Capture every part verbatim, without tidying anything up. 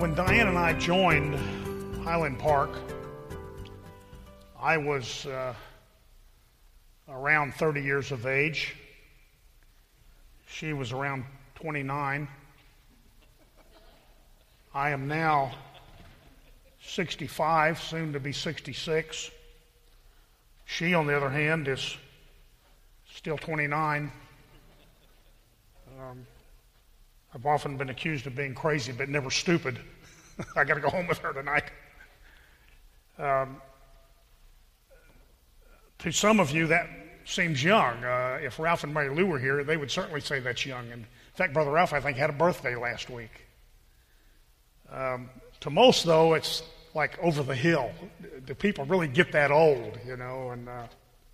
When Diane and I joined Highland Park, I was uh, around thirty years of age. She was around twenty-nine. I am now sixty-five, soon to be sixty-six. She, on the other hand, is still twenty-nine. Um, I've often been accused of being crazy, but never stupid. I got to go home with her tonight. Um, to some of you, that seems young. Uh, if Ralph and Mary Lou were here, they would certainly say that's young. And in fact, Brother Ralph, I think, had a birthday last week. Um, to most, though, it's like over the hill. Do people really get that old, you know? And uh,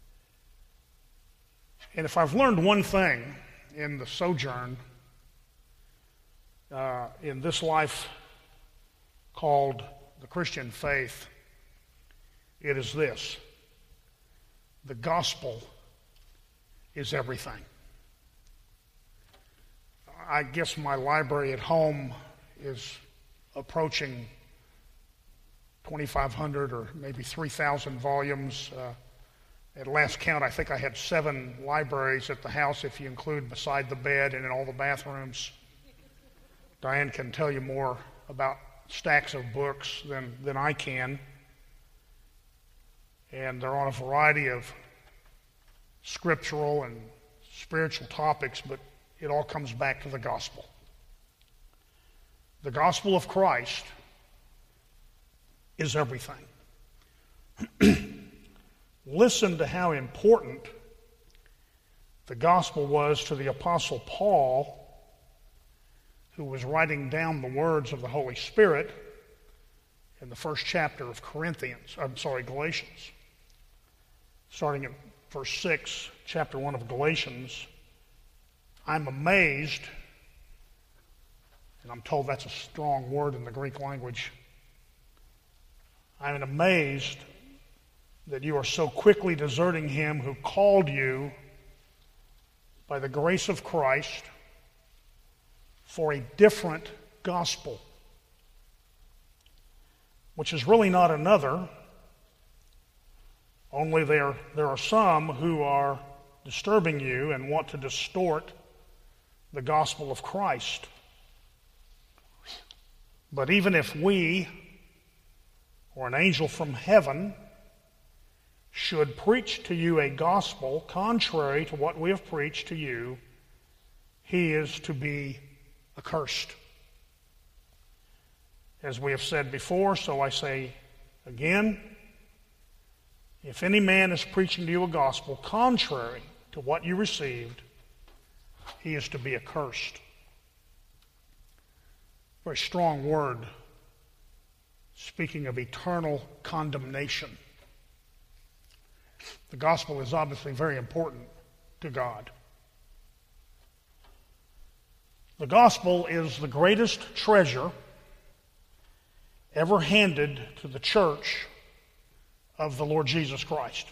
and if I've learned one thing in the sojourn uh, in this life called the Christian faith, it is this: the gospel is everything. I guess my library at home is approaching twenty-five hundred or maybe three thousand volumes. Uh, at last count, I think I had seven libraries at the house, if you include beside the bed and in all the bathrooms. Diane can tell you more about stacks of books than, than I can. And they're on a variety of scriptural and spiritual topics, but it all comes back to the gospel. The gospel of Christ is everything. Listen to how important the gospel was to the Apostle Paul, who was writing down the words of the Holy Spirit in the first chapter of Corinthians, I'm sorry, Galatians. Starting at verse six, chapter one of Galatians, I'm amazed, and I'm told that's a strong word in the Greek language, I'm amazed that you are so quickly deserting him who called you by the grace of Christ for a different gospel, which is really not another, only there, there are some who are disturbing you and want to distort the gospel of Christ. But even if we, or an angel from heaven, should preach to you a gospel contrary to what we have preached to you, he is to be accursed. As we have said before, so I say again, if any man is preaching to you a gospel contrary to what you received, he is to be accursed. Very strong word, speaking of eternal condemnation. The gospel is obviously very important to God. The gospel is the greatest treasure ever handed to the church of the Lord Jesus Christ.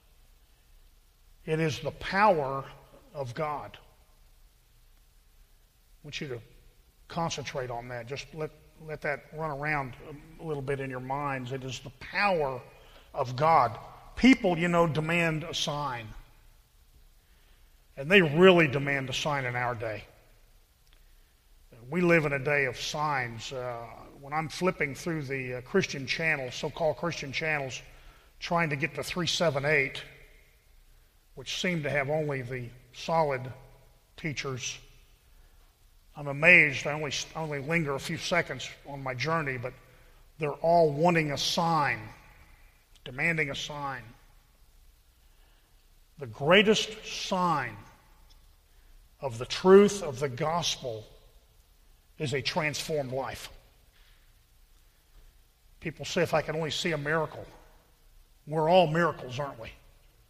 It is the power of God. I want you to concentrate on that. Just let, let that run around a little bit in your minds. It is the power of God. People, you know, demand a sign. And they really demand a sign in our day. We live in a day of signs. Uh, when I'm flipping through the uh, Christian channels, so-called Christian channels, trying to get to three seventy-eight, which seem to have only the solid teachers, I'm amazed. I only, I only linger a few seconds on my journey, but they're all wanting a sign, demanding a sign. The greatest sign of the truth of the gospel is a transformed life. People say, if I can only see a miracle. We're all miracles, aren't we?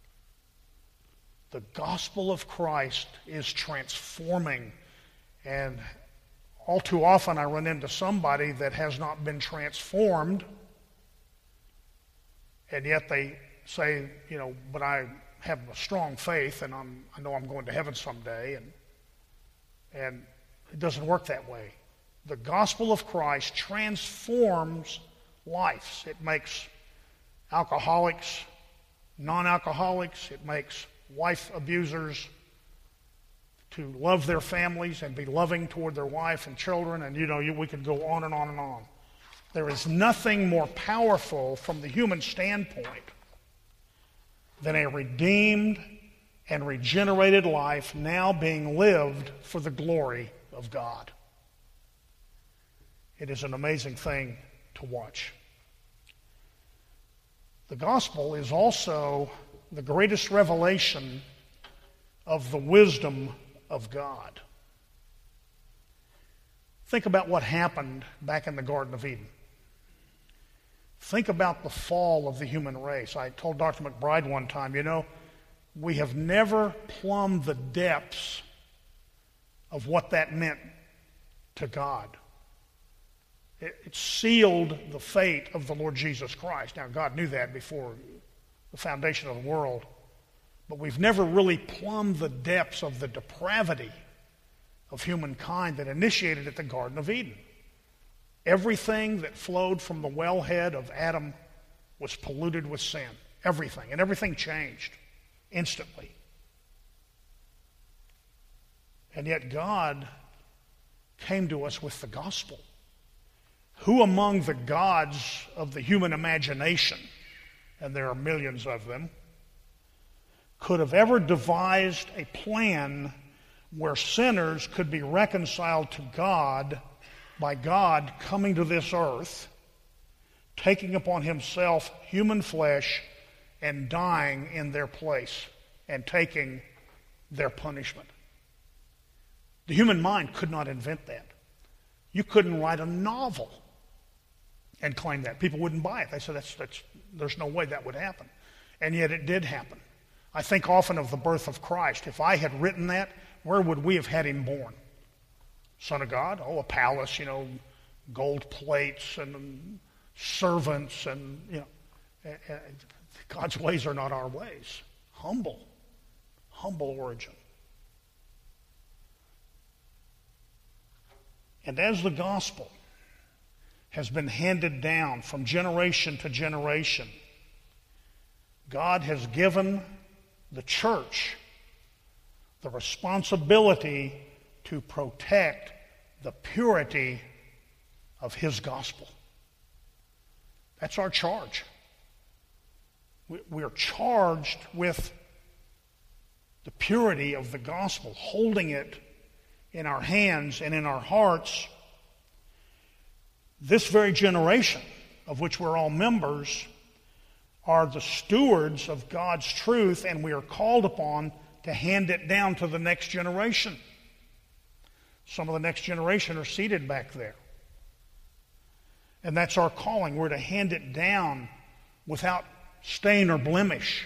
The gospel of Christ is transforming, and all too often I run into somebody that has not been transformed, and yet they say, you know, but I have a strong faith, and I'm, I know I'm going to heaven someday, and and it doesn't work that way. The gospel of Christ transforms lives. It makes alcoholics non-alcoholics. It makes wife abusers to love their families and be loving toward their wife and children. And, you know, you, we could go on and on and on. There is nothing more powerful from the human standpoint than a redeemed and regenerated life now being lived for the glory of God. It is an amazing thing to watch. The gospel is also the greatest revelation of the wisdom of God. Think about what happened back in the Garden of Eden. Think about the fall of the human race. I told Doctor McBride one time, you know, we have never plumbed the depths of what that meant to God. It, it sealed the fate of the Lord Jesus Christ. Now, God knew that before the foundation of the world, but we've never really plumbed the depths of the depravity of humankind that initiated at the Garden of Eden. Everything that flowed from the wellhead of Adam was polluted with sin. Everything. And everything changed instantly. And yet God came to us with the gospel. Who among the gods of the human imagination, and there are millions of them, could have ever devised a plan where sinners could be reconciled to God by God coming to this earth, taking upon himself human flesh, and dying in their place, and taking their punishment? The human mind could not invent that. You couldn't write a novel and claim that. People wouldn't buy it. They said, that's, that's, there's no way that would happen. And yet it did happen. I think often of the birth of Christ. If I had written that, where would we have had him born? Son of God? Oh, a palace, you know, gold plates and servants and, you know. God's ways are not our ways. Humble. Humble origin. And as the gospel has been handed down from generation to generation, God has given the church the responsibility to protect the purity of his gospel. That's our charge. We are charged with the purity of the gospel, holding it in our hands and in our hearts. This very generation, of which we're all members, are the stewards of God's truth, and we are called upon to hand it down to the next generation. Some of the next generation are seated back there. And that's our calling. We're to hand it down without stain or blemish.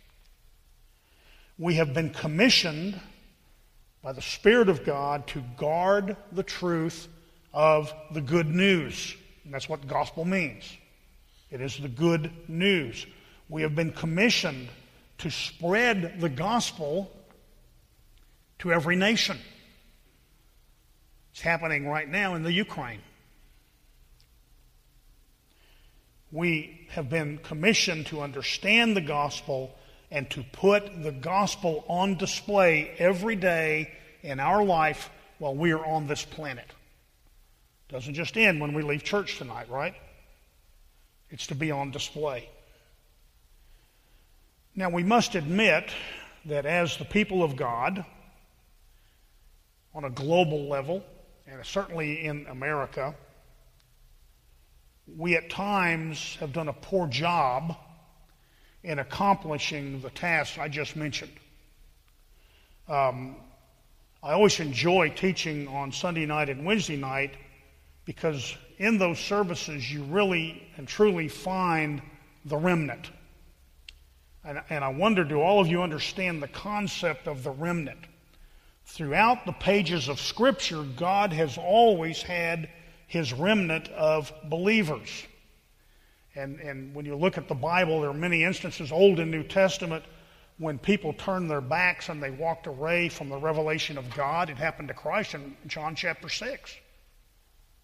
We have been commissioned by the Spirit of God to guard the truth of the good news. And that's what gospel means. It is the good news. We have been commissioned to spread the gospel to every nation. It's happening right now in the Ukraine. We have been commissioned to understand the gospel and to put the gospel on display every day in our life while we are on this planet. It doesn't just end when we leave church tonight, right? It's to be on display. Now, we must admit that as the people of God, on a global level, and certainly in America, we at times have done a poor job in accomplishing the tasks I just mentioned. Um, I always enjoy teaching on Sunday night and Wednesday night because in those services you really and truly find the remnant. And, and I wonder, do all of you understand the concept of the remnant? Throughout the pages of Scripture, God has always had his remnant of believers. And, and when you look at the Bible, there are many instances, Old and New Testament, when people turned their backs and they walked away from the revelation of God. It happened to Christ in John chapter six.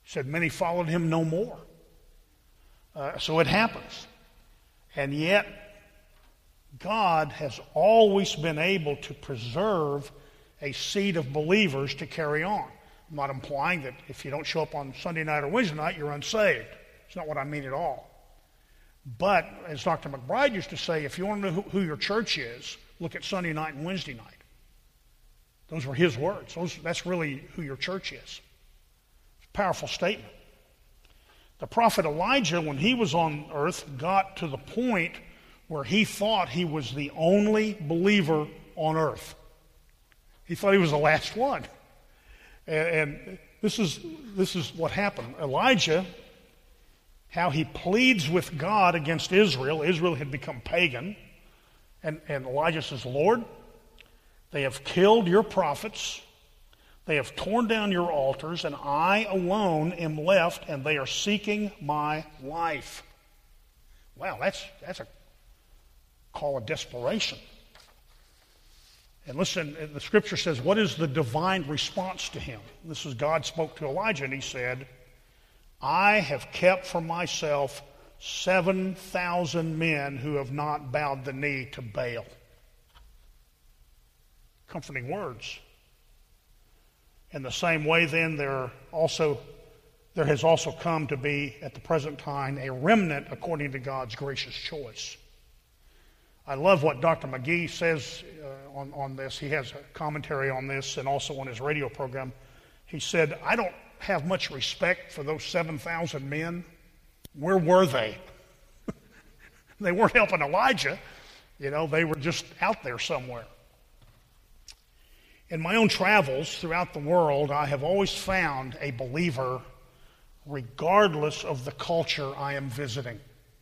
He said many followed him no more. Uh, so it happens. And yet, God has always been able to preserve a seed of believers to carry on. I'm not implying that if you don't show up on Sunday night or Wednesday night, you're unsaved. It's not what I mean at all. But, as Doctor McBride used to say, if you want to know who, who your church is, look at Sunday night and Wednesday night. Those were his words. Those, that's really who your church is. It's a powerful statement. The prophet Elijah, when he was on earth, got to the point where he thought he was the only believer on earth. He thought he was the last one. And, and this is, this is what happened. Elijah, how he pleads with God against Israel. Israel had become pagan. And, and Elijah says, Lord, they have killed your prophets. They have torn down your altars, and I alone am left, and they are seeking my life. Wow, that's, that's a call of desperation. And listen, the scripture says, what is the divine response to him? This is God spoke to Elijah, and he said, I have kept for myself seven thousand men who have not bowed the knee to Baal. Comforting words. In the same way, then, there also there has also come to be, at the present time, a remnant according to God's gracious choice. I love what Doctor McGee says uh, on, on this. He has a commentary on this and also on his radio program. He said, I don't have much respect for those seven thousand men. Where were they? They weren't helping Elijah. You know, they were just out there somewhere. In my own travels throughout the world, I have always found a believer regardless of the culture I am visiting.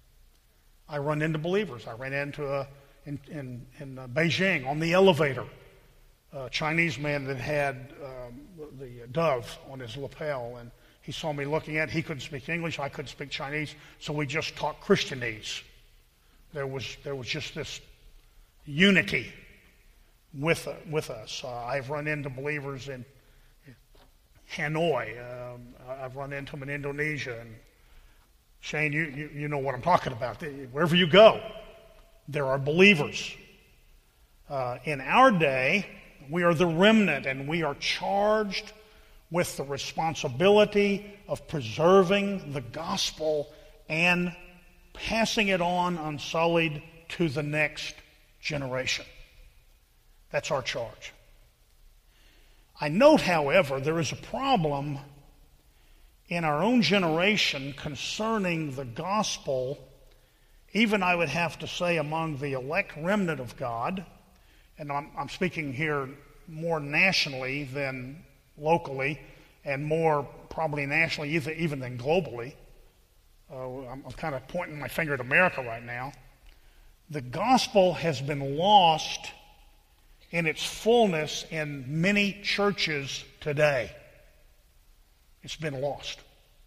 I run into believers. I ran into a, in, in, in Beijing on the elevator, a Chinese man that had um, the dove on his lapel, and he saw me looking at it. He couldn't speak English. I couldn't speak Chinese, so we just talked Christianese. There was, there was just this unity with, uh, with us. Uh, I've run into believers in, in Hanoi. Um, I've run into them in Indonesia. And Shane, you, you, you know what I'm talking about. Wherever you go, there are believers. Uh, in our day, we are the remnant, and we are charged with the responsibility of preserving the gospel and passing it on unsullied to the next generation. That's our charge. I note, however, there is a problem in our own generation concerning the gospel, even I would have to say among the elect remnant of God, and I'm, I'm speaking here more nationally than locally, and more probably nationally even, even than globally. Uh, I'm, I'm kind of pointing my finger at America right now. The gospel has been lost in its fullness in many churches today. It's been lost.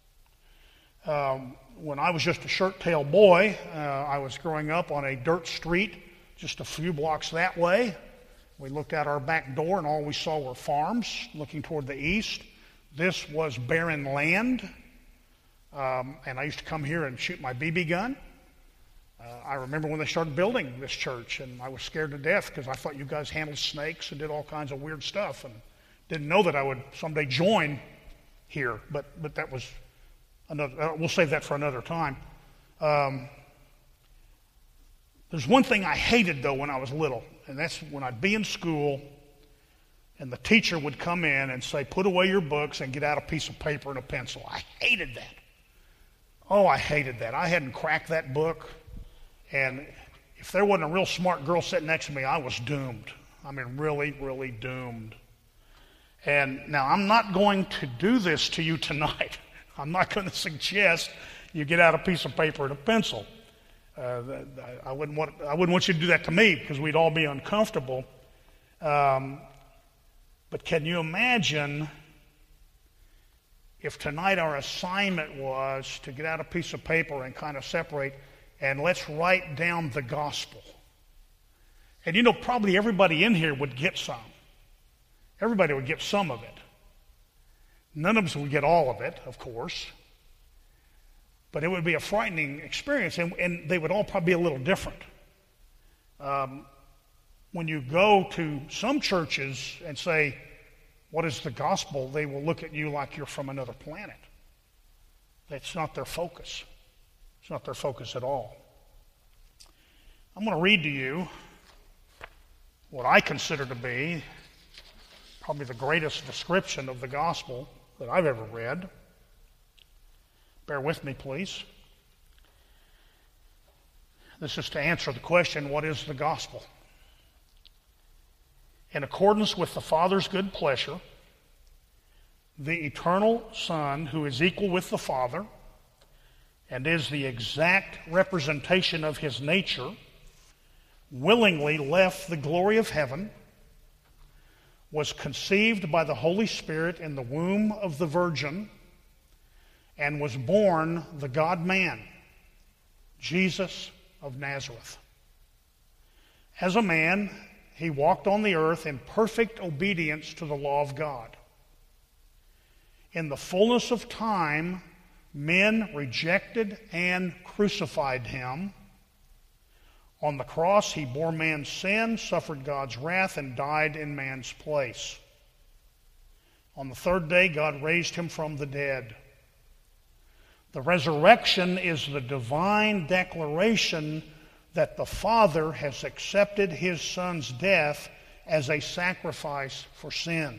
Um, when I was just a shirt-tail boy, uh, I was growing up on a dirt street just a few blocks that way. We looked out our back door and all we saw were farms looking toward the east. This was barren land. Um, and I used to come here and shoot my B B gun. Uh, I remember when they started building this church, and I was scared to death because I thought you guys handled snakes and did all kinds of weird stuff, and didn't know that I would someday join here. But but that was another. Uh, we'll save that for another time. Um, there's one thing I hated though when I was little, and that's when I'd be in school, and the teacher would come in and say, "Put away your books and get out a piece of paper and a pencil." I hated that. Oh, I hated that. I hadn't cracked that book. And if there wasn't a real smart girl sitting next to me, I was doomed. I mean, really, really doomed. And now I'm not going to do this to you tonight. I'm not going to suggest you get out a piece of paper and a pencil. Uh, I wouldn't want I wouldn't want you to do that to me because we'd all be uncomfortable. Um, but can you imagine if tonight our assignment was to get out a piece of paper and kind of separate and let's write down the gospel? And you know, probably everybody in here would get some. Everybody would get some of it. None of us would get all of it, of course, but it would be a frightening experience, and, and they would all probably be a little different. Um, when you go to some churches and say, what is the gospel? They will look at you like you're from another planet. That's not their focus. It's not their focus at all. I'm going to read to you what I consider to be probably the greatest description of the gospel that I've ever read. Bear with me, please. This is to answer the question, what is the gospel? In accordance with the Father's good pleasure, the eternal Son, who is equal with the Father and is the exact representation of his nature, willingly left the glory of heaven, was conceived by the Holy Spirit in the womb of the Virgin, and was born the God-man, Jesus of Nazareth. As a man, he walked on the earth in perfect obedience to the law of God. In the fullness of time, men rejected and crucified him. On the cross, he bore man's sin, suffered God's wrath, and died in man's place. On the third day, God raised him from the dead. The resurrection is the divine declaration that the Father has accepted his Son's death as a sacrifice for sin.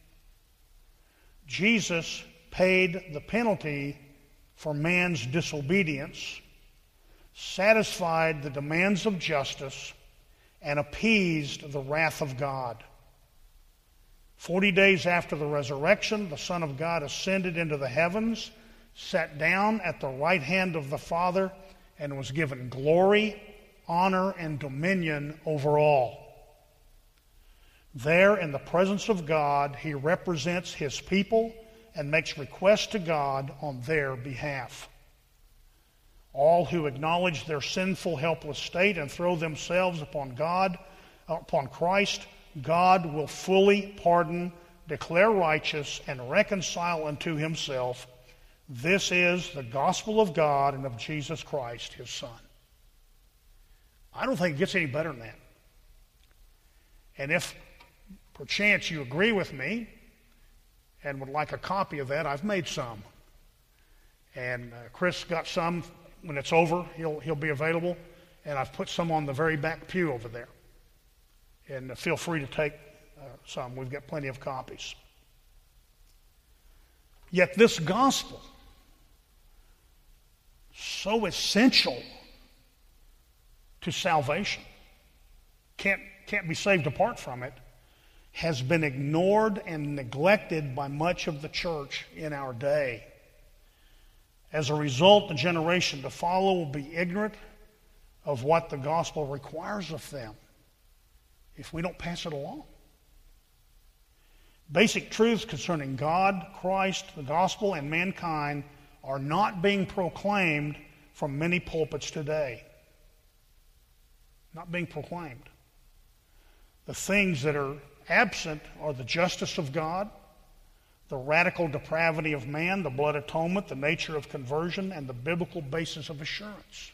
Jesus paid the penalty for man's disobedience, satisfied the demands of justice, and appeased the wrath of God. Forty days after the resurrection, the Son of God ascended into the heavens, sat down at the right hand of the Father, and was given glory, honor, and dominion over all. There, in the presence of God, he represents his people and makes requests to God on their behalf. All who acknowledge their sinful, helpless state and throw themselves upon God, upon Christ, God will fully pardon, declare righteous, and reconcile unto himself. This is the gospel of God and of Jesus Christ, his Son. I don't think it gets any better than that. And if perchance you agree with me and would like a copy of that, I've made some. And uh, Chris got some. When it's over, he'll, he'll be available. And I've put some on the very back pew over there. And uh, feel free to take uh, some. We've got plenty of copies. Yet this gospel, so essential to salvation, can't, can't be saved apart from it, has been ignored and neglected by much of the church in our day. As a result, the generation to follow will be ignorant of what the gospel requires of them if we don't pass it along. Basic truths concerning God, Christ, the gospel, and mankind are not being proclaimed from many pulpits today. Not being proclaimed. The things that are absent are the justice of God, the radical depravity of man, the blood atonement, the nature of conversion, and the biblical basis of assurance.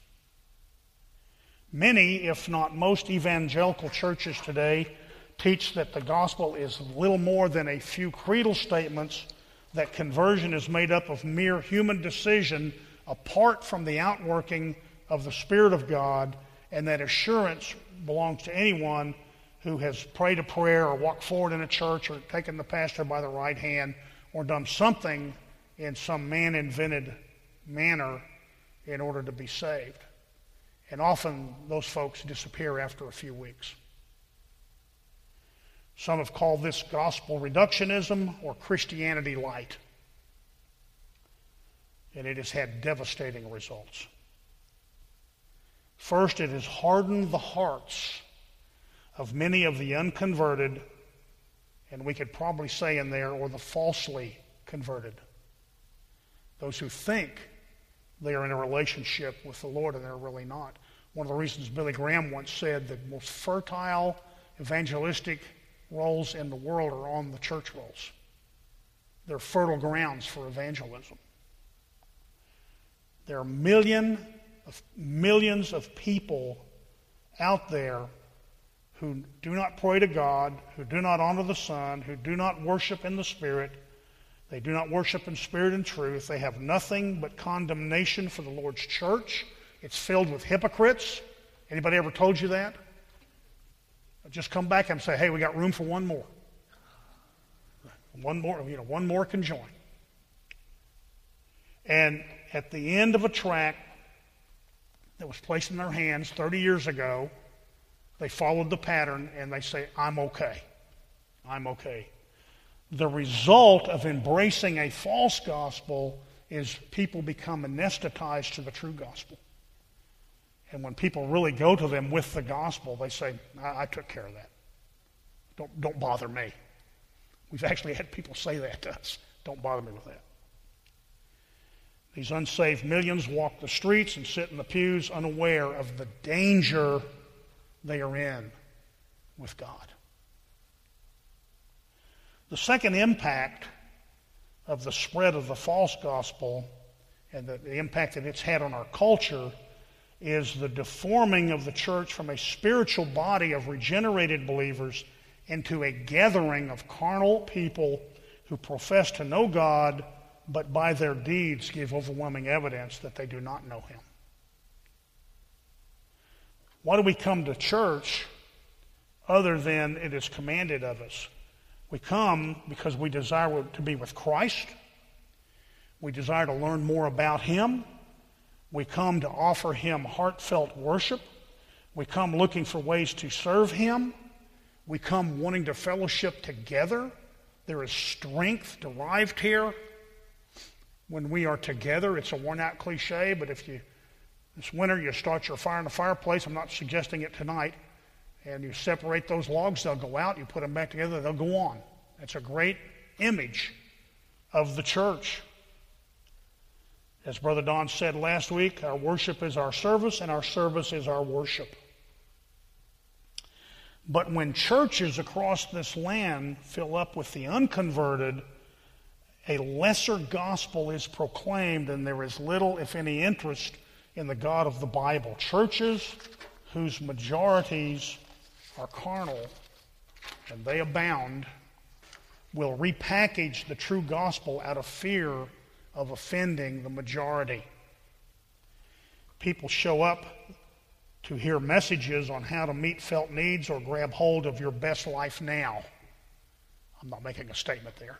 Many, if not most, evangelical churches today teach that the gospel is little more than a few creedal statements, that conversion is made up of mere human decision apart from the outworking of the Spirit of God, and that assurance belongs to anyone who has prayed a prayer or walked forward in a church or taken the pastor by the right hand or done something in some man-invented manner in order to be saved. And often those folks disappear after a few weeks. Some have called this gospel reductionism or Christianity light. And it has had devastating results. First, it has hardened the hearts of many of the unconverted, and we could probably say in there, or the falsely converted. Those who think they are in a relationship with the Lord and they're really not. One of the reasons Billy Graham once said the most fertile evangelistic roles in the world are on the church rolls. they're fertile grounds for evangelism. There are million of, millions of people out there who do not pray to God, who do not honor the Son, who do not worship in the Spirit. They do not worship in spirit and truth. They have nothing but condemnation for the Lord's church. It's filled with hypocrites. Anybody ever told you that? Just come back and say, hey, we got room for one more. One more, you know, one more can join. And at the end of a tract that was placed in their hands thirty years ago, they followed the pattern and they say, I'm okay. I'm okay. The result of embracing a false gospel is people become anesthetized to the true gospel. And when people really go to them with the gospel, they say, I, I took care of that. Don't, don't bother me. We've actually had people say that to us. Don't bother me with that. These unsaved millions walk the streets and sit in the pews unaware of the danger they are in with God. The second impact of the spread of the false gospel and the, the impact that it's had on our culture is the deforming of the church from a spiritual body of regenerated believers into a gathering of carnal people who profess to know God, but by their deeds give overwhelming evidence that they do not know Him. Why do we come to church other than it is commanded of us? We come because we desire to be with Christ. We desire to learn more about Him. We come to offer Him heartfelt worship. We come looking for ways to serve Him. We come wanting to fellowship together. There is strength derived here when we are together. It's a worn-out cliche, but if you, this winter, you start your fire in the fireplace, I'm not suggesting it tonight, and you separate those logs, they'll go out, you put them back together, they'll go on. That's a great image of the church. As Brother Don said last week, our worship is our service, and our service is our worship. But when churches across this land fill up with the unconverted, a lesser gospel is proclaimed, and there is little, if any, interest in the God of the Bible. Churches whose majorities are carnal, and they abound, will repackage the true gospel out of fear of offending the majority. People show up to hear messages on how to meet felt needs or grab hold of your best life now. I'm not making a statement there.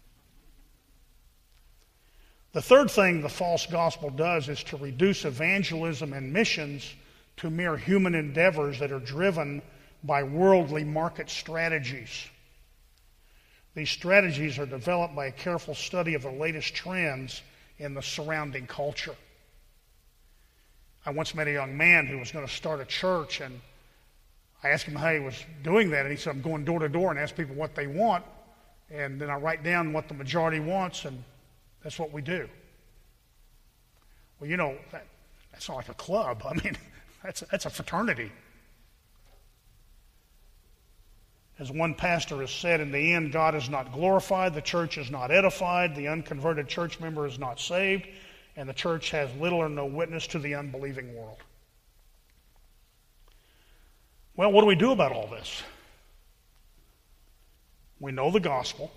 The third thing the false gospel does is to reduce evangelism and missions to mere human endeavors that are driven by worldly market strategies. These strategies are developed by a careful study of the latest trends in the surrounding culture. I once met a young man who was going to start a church, and I asked him how he was doing that, and he said, I'm going door to door and ask people what they want, and then I write down what the majority wants, and that's what we do. Well, you know, that, that's not like a club. I mean, that's, that's a fraternity. As one pastor has said, in the end, God is not glorified, the church is not edified, the unconverted church member is not saved, and the church has little or no witness to the unbelieving world. Well, what do we do about all this? We know the gospel.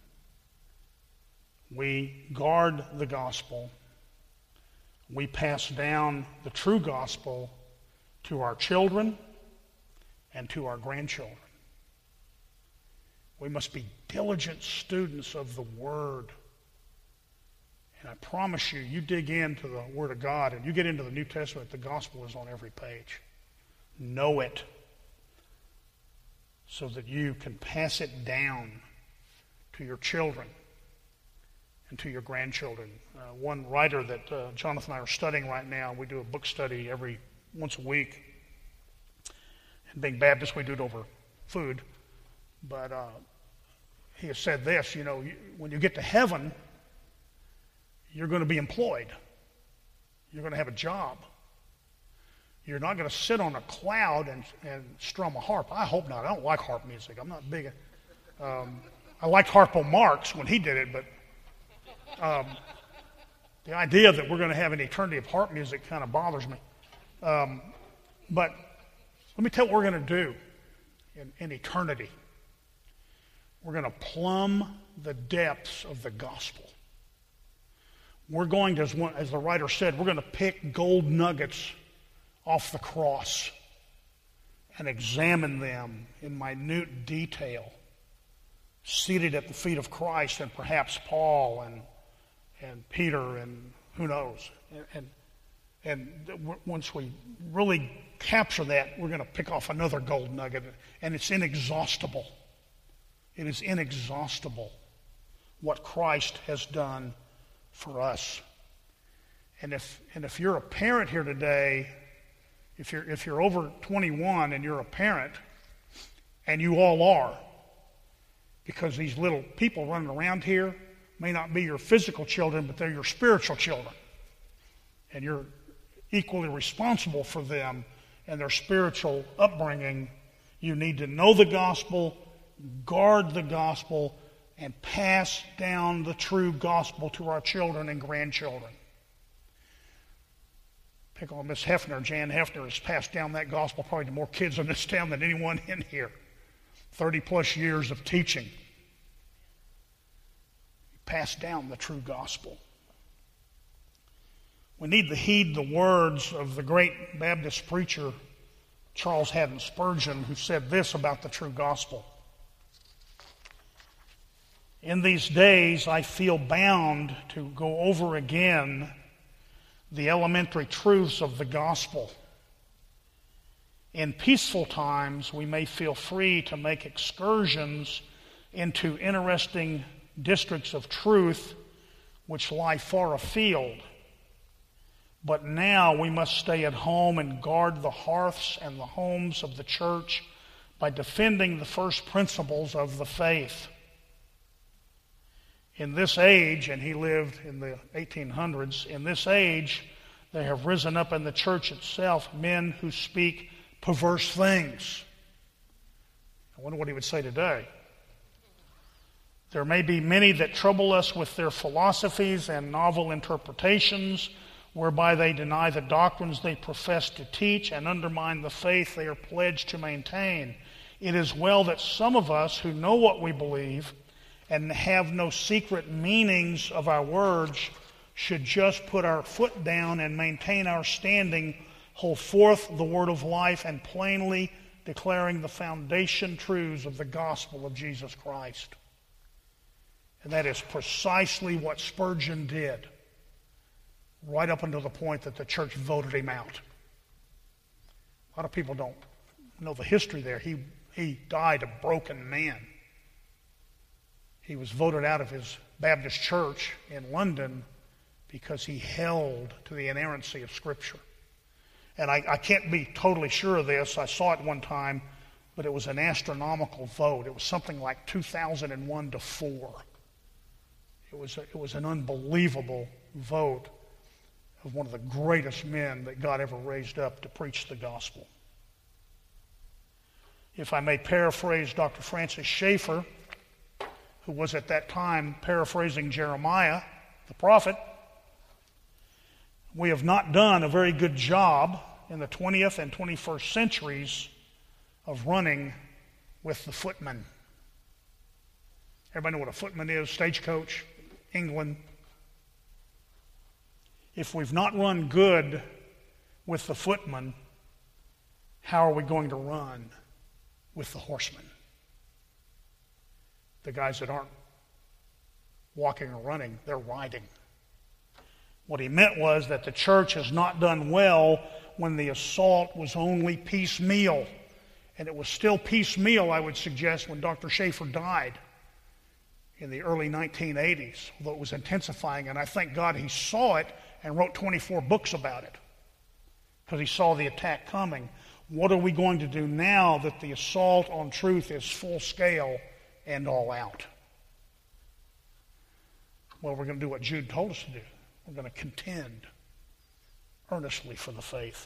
We guard the gospel. We pass down the true gospel to our children and to our grandchildren. We must be diligent students of the Word. And I promise you, you dig into the Word of God and you get into the New Testament, the gospel is on every page. Know it so that you can pass it down to your children and to your grandchildren. Uh, one writer that uh, Jonathan and I are studying right now, we do a book study every once a week. And being Baptist, we do it over food. But uh, he has said this, you know, you, when you get to heaven, you're going to be employed. You're going to have a job. You're not going to sit on a cloud and, and strum a harp. I hope not. I don't like harp music. I'm not big. Um, I liked Harpo Marx when he did it, but Um, the idea that we're going to have an eternity of harp music kind of bothers me. Um, but let me tell you what we're going to do in, in eternity. We're going to plumb the depths of the gospel. We're going to, as, one, as the writer said, we're going to pick gold nuggets off the cross and examine them in minute detail, seated at the feet of Christ and perhaps Paul and and Peter and who knows. And, and, and once we really capture that, we're going to pick off another gold nugget, and it's inexhaustible. It is inexhaustible what Christ has done for us. And if and if you're a parent here today, if you're if you're over twenty-one and you're a parent, and you all are, because these little people running around here may not be your physical children, but they're your spiritual children. And you're equally responsible for them and their spiritual upbringing. You need to know the gospel, guard the gospel, and pass down the true gospel to our children and grandchildren. Pick on Miss Hefner. Jan Hefner has passed down that gospel probably to more kids in this town than anyone in here. thirty plus years of teaching. Pass down the true gospel. We need to heed the words of the great Baptist preacher Charles Haddon Spurgeon, who said this about the true gospel. In these days, I feel bound to go over again the elementary truths of the gospel. In peaceful times, we may feel free to make excursions into interesting districts of truth which lie far afield. But now we must stay at home and guard the hearths and the homes of the church by defending the first principles of the faith. In this age, and he lived in the eighteen hundreds, in this age there have risen up in the church itself men who speak perverse things. I wonder what he would say today. There may be many that trouble us with their philosophies and novel interpretations, whereby they deny the doctrines they profess to teach and undermine the faith they are pledged to maintain. It is well that some of us who know what we believe and have no secret meanings of our words should just put our foot down and maintain our standing, hold forth the word of life, and plainly declaring the foundation truths of the gospel of Jesus Christ. And that is precisely what Spurgeon did, right up until the point that the church voted him out. A lot of people don't know the history there. He, he died a broken man. He was voted out of his Baptist church in London because he held to the inerrancy of Scripture. And I, I can't be totally sure of this. I saw it one time, but it was an astronomical vote. It was something like two thousand one to four. It was, a, it was an unbelievable vote of one of the greatest men that God ever raised up to preach the gospel. If I may paraphrase Doctor Francis Schaeffer, who was at that time paraphrasing Jeremiah, the prophet, we have not done a very good job in the twentieth and twenty-first centuries of running with the footman. Everybody know what a footman is? Stagecoach, England. If we've not run good with the footman, how are we going to run with the horsemen? The guys that aren't walking or running, they're riding. What he meant was that the church has not done well when the assault was only piecemeal. And it was still piecemeal, I would suggest, when Doctor Schaeffer died in the early nineteen eighties, although it was intensifying. And I thank God he saw it and wrote twenty-four books about it, because he saw the attack coming. What are we going to do now that the assault on truth is full scale and all out? Well, we're going to do what Jude told us to do. We're going to contend earnestly for the faith.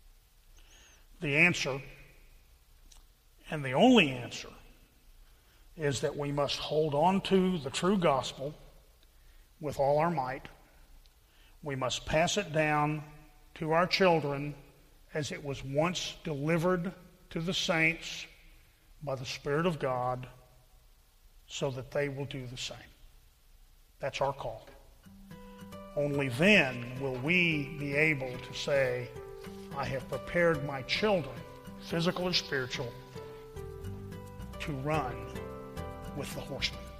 The answer, and the only answer, is that we must hold on to the true gospel with all our might. We must pass it down to our children as it was once delivered to the saints by the Spirit of God, so that they will do the same. That's our call. Only then will we be able to say, I have prepared my children, physical or spiritual, to run with the horsemen.